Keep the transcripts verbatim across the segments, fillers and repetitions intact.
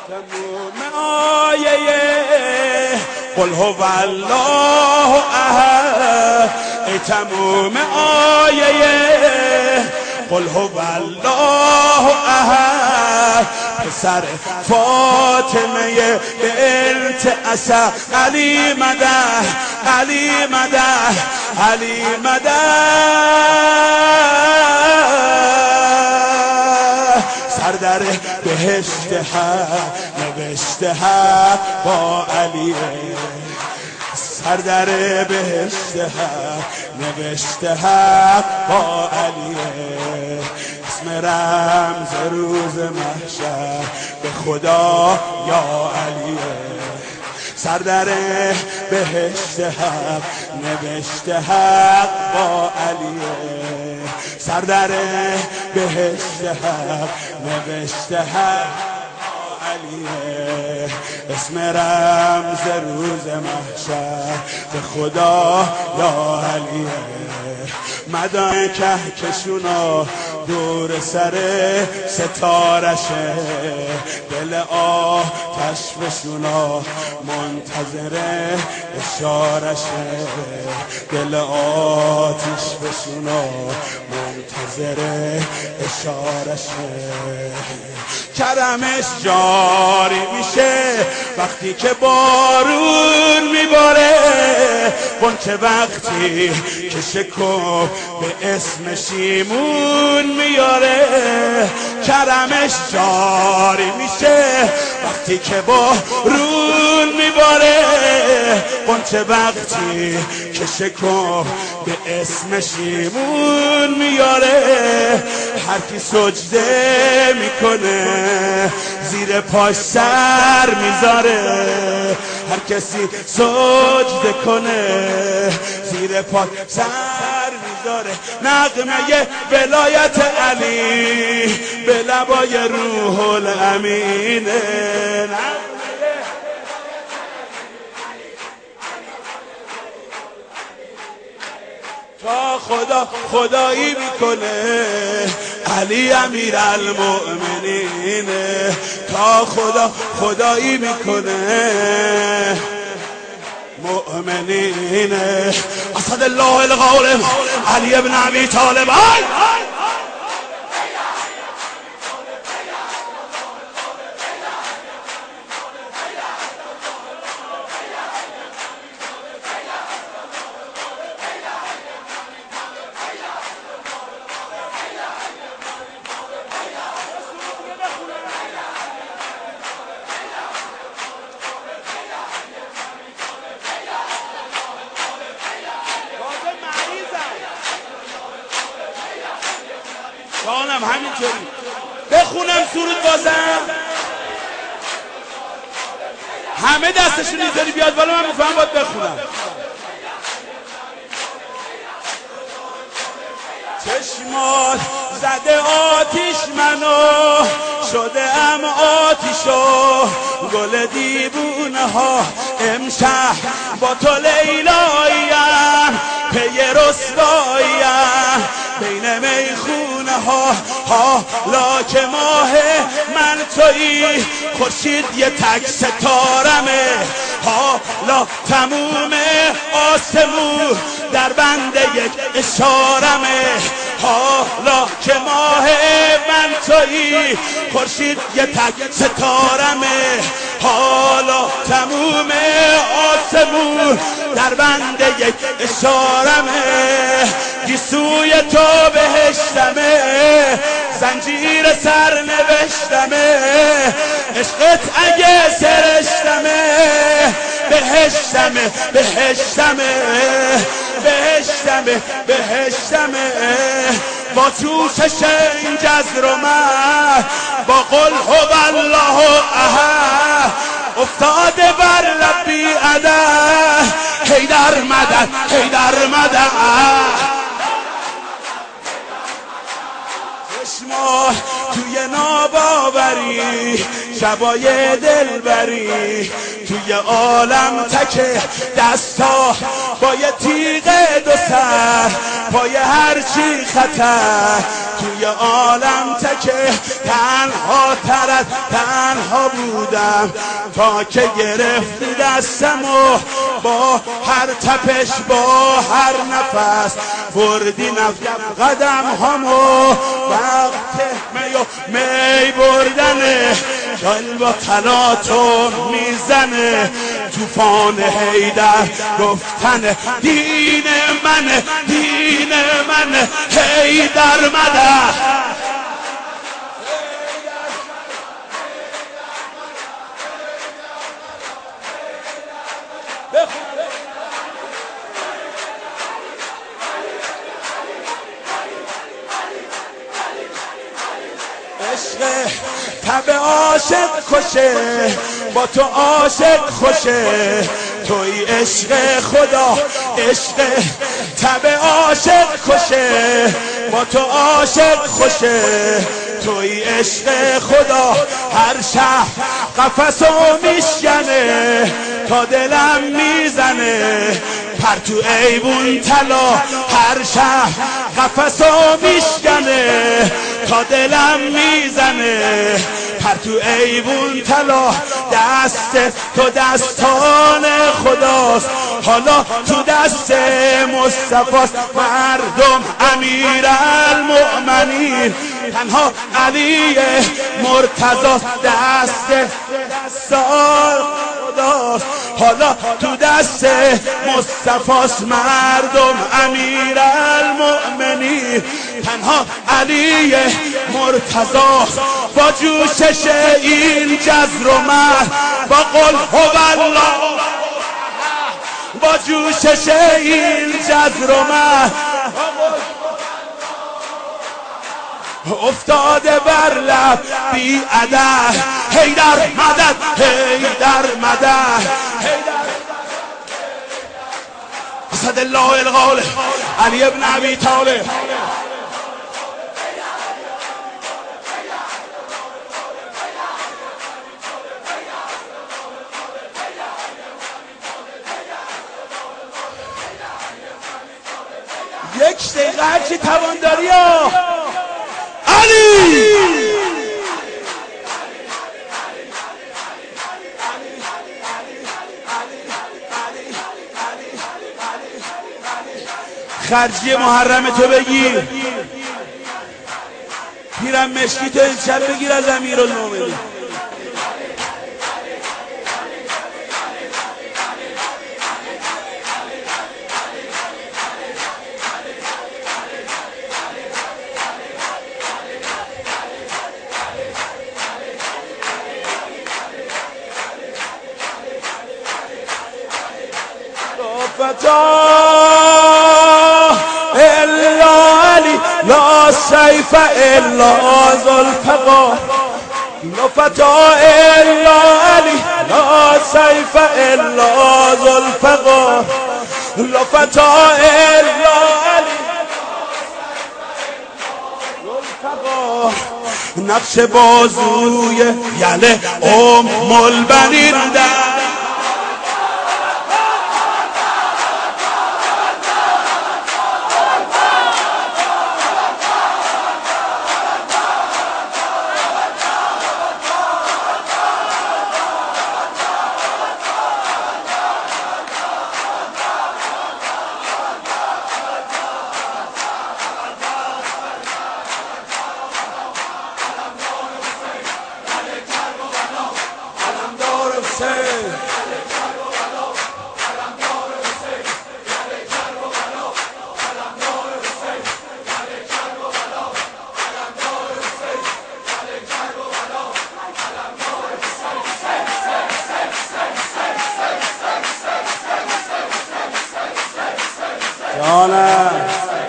تموم آیه قل هو الله احد، ای تموم آیه قل هو الله احد، پسر فاطمه بنت اسد، علی مده علی مده علی مده، سردر بهشت حق نوشته حق با علی، سردر بهشت حق نوشته حق با علی، اسم رمز روز محشر به خدا یا علی، سردر بهشت حق نوشته حق با علی، سردر بهشت حق نوشته حق با علی، اسم رمز روز محشر به خدا یا علی، مدائن کهکشونا دور سر ستارشه، دل آتش بشونا منتظر اشارشه، دل آتش بشونا منتظر اشارشه، کرمش جاری میشه وقتی که بارون میباره، اون که وقتی که شکوه به اسم شیمون میاره، کرمش جاری میشه وقتی که بارون میباره، اون که وقتی که شکوه به اسم شیمون میاره، هر کی سجده میکنه زیر پاش سر میذاره، هر کسی سجده کنه زیر پاش سر میذاره، نغمه ولایت علی به لبای روح الامینه، تا خدا خدایی میکنه علی امیر المؤمنینه، تا خدا خدایی میکنه مؤمنینه، اسد الله الغالب علی ابن ابی طالب. جانم همینطوری بخونم سرود بازم، همه دستشون اینطوری بیاد ولی من میفهم باید بخونم. چشمات زده آتیش منو، شده ام آتیشو، گل دیوونه ها امشب با تو لیلاییم، پی رسواییم بین میخونه ها، حالا که ماه من تویی، خورشید یه تک ستارمه، حالا تموم آسمون در بند یک اشارمه، حالا که ماه من تویی، خورشید یه تک ستارمه، حالا تموم آسمون در بند یک اشارمه، گیسوی تو بهشتمه، زنجیر سر نوشتمه، عشقت اگه سرشتمه، بهشتمه بهشتمه بهشتمه بهشتمه، با جوشش این جزر و من، با قل هو الله احد، افتاده بر لبی عدد، حیدر مدد حیدر مدد، چشما توی ناباوری، شبای دلبری، توی عالم تکه دستا، با یه تیغ دو سر، پای هر چی خطر، توی عالم تکه تنها تر از تنها بودم تا که گرفتی دستم و با هر تپش با هر نفس بردی نفس قدم همو وقت می و می بردنه جل با تلاطم میزنه توفان حیدر گفتن دین من دین من حیدر مده عشق تب عاشق کشه با تو عاشق خوشه توی عشق خدا عشق تب عاشق کشه با تو عاشق خوشه توی عشق خدا هر شهر قفسو میشکنه تا دلم میزنه پرتو ایوون طلا هر شهر قفسو میشکنه تا دلم میزنه پرتو ایوون طلا دست تو دستان خداست حالا تو دست مصطفاست مردم امیر المؤمنین تنها علی مرتضی دست دستان خداست حالا تو دست مصطفاست مردم امیر المؤمنین تنها علی مرتضی با جوشش این جزر و مرد با قل هو الله با جوشش این جزر و مرد افتاده بر لب بی عدد حیدر مدد حیدر مدد اسد الله الغالب علی ابن ابی طالب یک دقیقه هرچی توان داری ها علی خرجی محرم تو بگیر پیرم مشکی تو امشب بگیر از امیرالمومنین فتاه الا علی لا سیف الا ذوالفقار لا فتاه الا علی لا سیف الا ذوالفقار لا فتاه الا علی ذوالفقار نقش بازوی یله ام البنین در جانم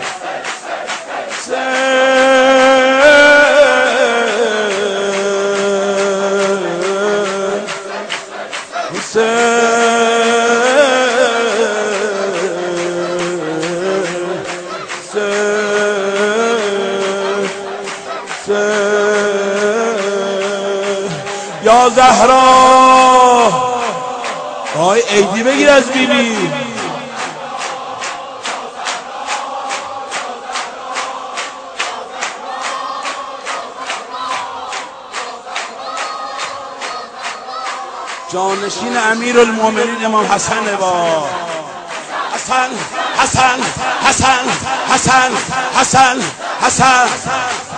یا زهرا آی عیدی بگیر از بیبی جانشین امیر المومنین امام حسن با حسن حسن حسن حسن حسن حسن